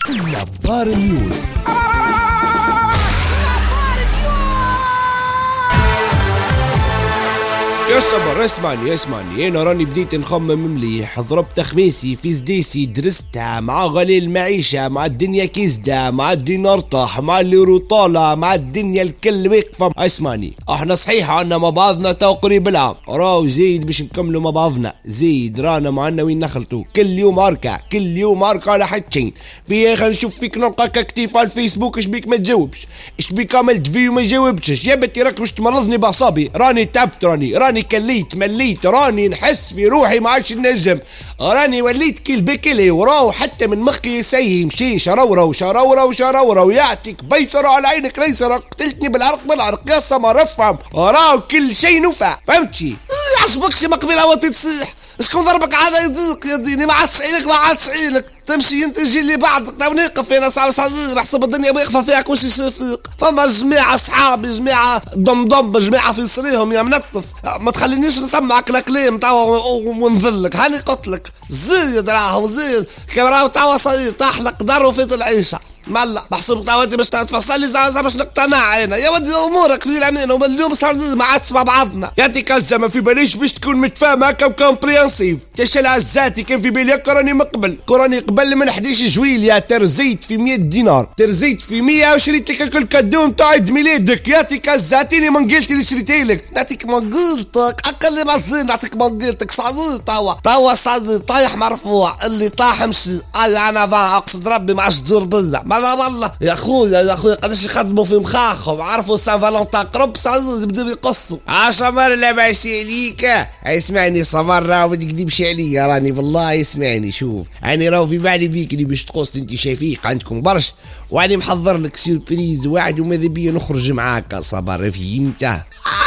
نظار نيوز. يا صبر اسمعني انا راني بديت نخمم مليح. ضربت خميسي في سديسي درستها مع غلي المعيشة، مع الدنيا كيزدة، مع الدينار طاح، مع الليرو طالع، مع الدنيا الكل واقفة. اسمعني، احنا صحيح عنا مع بعضنا تو قريب العام، راو زيد باش نكملوا مع بعضنا، زيد رانا معنا وين نخلطوا كل يوم اركع على حتشين. في خلينا نشوف فيك نلقاك اكتيف على الفيسبوك، اش بيك ما تجاوبش؟ اش بيك عملت فيديو ما جاوبتش؟ يا بنتي راك باش تمرضني باعصابي، راني تعبت، راني كليت مليت، راني نحس في روحي ما عادش نجم، راني وليت كيل بكلي، وراو حتى من مخي يسيي مشي شرورو يعطيك بيتر على عينك ليسر، قتلتني بالعرق يا سمر افهم، راو كل شيء نفع، فهمتي؟ عصبكش مقبل وطي تصيح، شكون ضربك على يديك يا ديني؟ ما عادش عينك تمشي انت تجي لي بعض تو نقف انا صعب بحسب الدنيا واقفه فيك واش يصير. فما جماعه صحابي، جماعه ضم جماعه في صريهم يا منطف، ما تخلينيش نسمعك الكلام توا ونذلك، هاني قلت لك زيد راهو زيد كبراو توا طاح لك دار وفيت العيشه ملا بحسب طاوتي باش تفصل لي زعما باش نقتنع انا يا ودي امورك في العمين، ومن اليوم صار ما عادش مع بعضنا. يعطيك الزمن في باليش باش تكون متفاهم هكا وكومبرينسيف. تشل عزاتي كان في بالي كراني قبل من 11 جويلية ترزيت في 100 دينار، ترزيت في 100 وشريت لك الكل كادو نتاع عيد ميلادك. يعطيك الزاتيني من قلتي اللي شريتي لك، نعطيك من قلتك اقل ما زين، نعطيك من قلتك صعدي توا صعدي طايح مرفوع، اللي طاح مشي انا اقصد ربي ما عادش تدور بيا والله يا خويا قداش يخدموا في مخاخهم، عرفوا سان فالونتان قرب صعدوا يبداو يقصوا. سمر لا باس عليك، اسمعني سمر راهو ما تكذبش عليا، راني والله اسمعني شوف، انا راهو في بالي بيك اللي باش تقص انت شفيق عندكم برش، واني محضر لك سيربريز واحد وماذا بيا نخرج معاك صبر فهمته.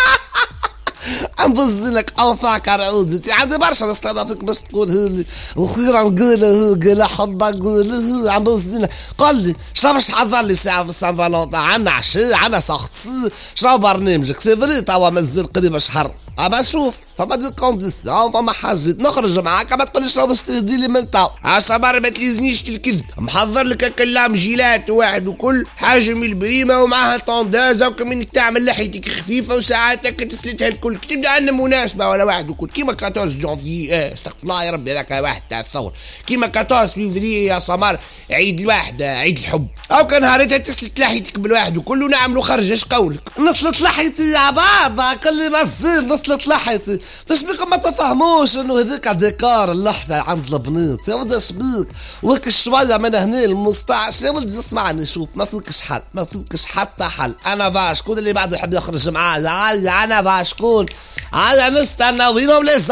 نبزلك اوفاك عودتي عندي برشا نستنى فيك باش تقول الخير نقول حبك نقول عم بزلك. قل لي شنو باش تحضر لي ساعه في سان فالونتان؟ عنا عشاء عنا ساختي، شنو برنامجك؟ سي فري توا مازال قريب شهر، اما شوف فما دي كونديسيون فما حاجات نخرج معاك، ما تقوليش شنو باش تهدي لي من توا. عصبر ما تليزنيش الكذب، محضر لك كلام جيلات واحد وكل حاجه من البريمه ومعها طونداز وكمنك تعمل لحيتك خفيفه وساعاتك تسلتها الكل، تبدا عندنا مناسبه ولا واحد وكل كيما 14 جونفي استغفر الله يا ربي هذاك واحد تاع الثور، كيما 14 فيفري يا سمر عيد الوحده عيد الحب، او كان نهارتها تسلت لحيتك بالواحد وكل ونعملوا خرجه. اش قولك؟ نصلت لحيتي يا بابا كل ما الزين نصلت لحيتي، تشبيكم ما تفهموش انه هذاك ديكار اللحظه عند البنات يا ولدي، شبيك وك شويه من هنا المستعش يا ولدي. اسمعني شوف ما فيكش حل، ما فيكش حتى حل، انا فاش شكون اللي بعده يحب يخرج معايا؟ انا فاش شكون؟ انا نستنى وينهم لي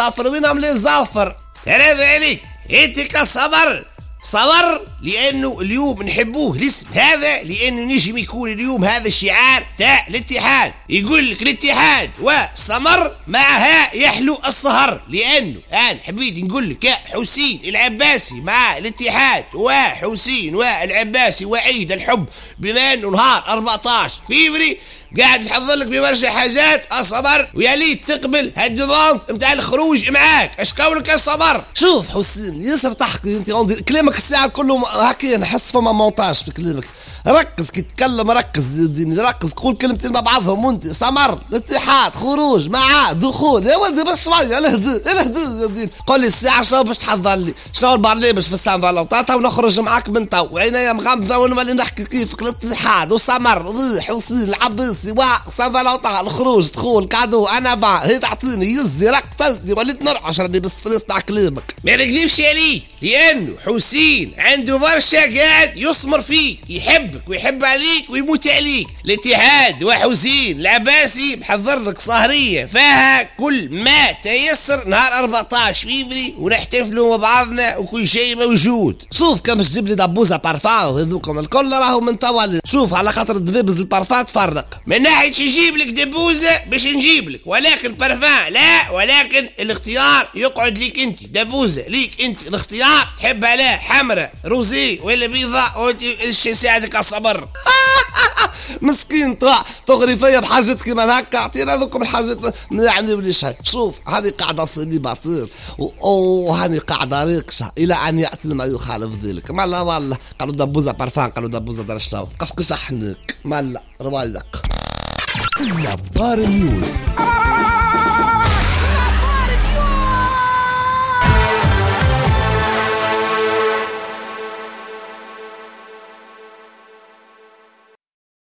زافر سلام عليك انت كصبر صبر، لانه اليوم نحبوه الاسم هذا، لانه نجم يكون اليوم هذا الشعار تاع الاتحاد، يقول لك الاتحاد وسمر معها يحلو السهر، لانه انا حبيت نقول لك يا حسين العباسي مع الاتحاد وحسين والعباسي وعيد الحب، بما انه نهار 14 فيفري قاعد نحضر لك ببرشا حاجات الصبر، ويا ليت تقبل هالدوفونت نتاع الخروج معاك. اش قولك يا صبر؟ شوف حسين ياسر تحكي انت كلامك الساعه كله هكا، نحس فما مونتاج في كلامك، ركز كي تتكلم ركز قول كلمتين مع بعضهم. وانت سمر الاتحاد خروج مع دخول يا ولدي بس شويه الهدي يا دين، قول لي الساعه شنو باش تحضر لي، شنو البرنامج في السان فالونتان ونخرج معاك من تو، وعينيا مغمضه ونولي نحكي كيفك الاتحاد وسمر وحسين العباسي وسان فالونتان الخروج دخول كادو. انا با هي تعطيني يزي راك قتلتني وليت نرعش راني بالستريس تاع كلامك. ما نكذبش عليك لانه حسين عنده برشا قاعد يصمر فيك، يحبك ويحب عليك ويموت عليك. الاتحاد وحسين العباسي محضر لك سهريه فيها كل ما تيسر نهار 14 فيفري ونحتفلوا مع بعضنا وكل شيء موجود. شوف كم تجيب لي دبوزه بارفان وهذوكم الكل راهو من طوال، شوف على خاطر الدبابز البارفان تفرق، من ناحيه يجيب لك دبوزه باش نجيب لك، ولكن بارفان لا، ولكن الاختيار يقعد ليك انت، دبوزه ليك انت الاختيار، تحبها لا حمراء روزي ولا بيضاء، وانت ايش يساعدك الصبر. مسكين طاع تغري فيا بحاجات كيما هكا. اعطينا هذوكم الحاجات ما يعنيونيش. شوف هاني قاعده صيني باطير وهاني قاعده ريقشه الى ان ياتي ما يخالف ذلك. مالا والله قالوا دبوزه بارفان، قالوا دبوزه دار شنو قشقش حنك مالا روايق. نبار نيوز.